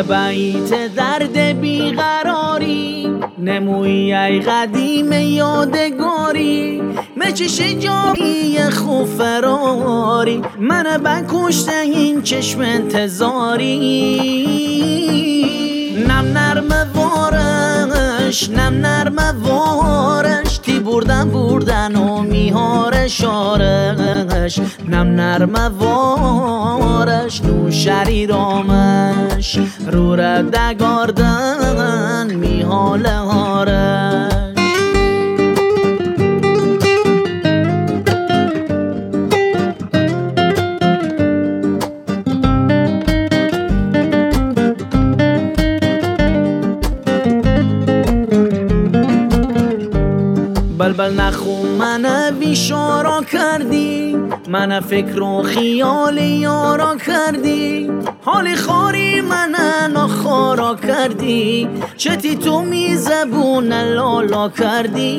به بیت درد بیقراری نمویی ای قدیم یادگاری مچش جایی خوب فراری من بکشته این چشم انتظاری نم نرم وارش نم نرم وارش تی بردن و میهارش آرش نم نرم وارش نوشری رامش رو ردگاردن میحال هارش بلبل نخو من بیشارا کردی من فکر و خیال یارا کردی حال خاری من نخارا کردی چتی تو می زبون لالا کردی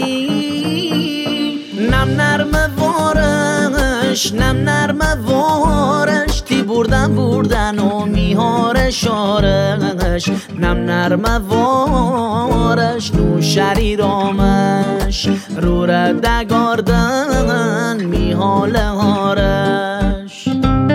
نم نرم وارش نم نرم وارش تی بردن و میهارش آرش نم نرم وارش نوشری رامش رو ردگاردن میحال هارش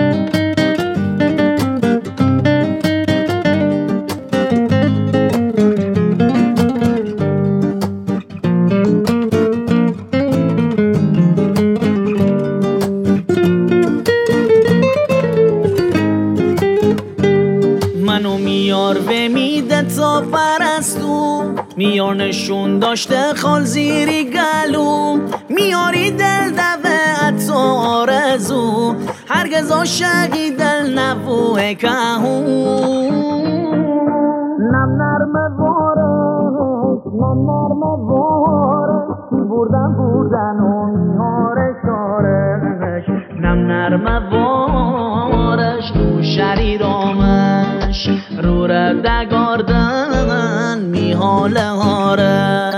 منو میار و میده تا پرستو میار نشون داشته خال زیری گلو میاری دل دوه اتو آرزو هرگز عاشقی دل نبوه کهو نم نرم وارش نم نرم وارش بردن و میهارش آرش نم نرم وارش نوشری رامش رو ردگاردن میحال هارش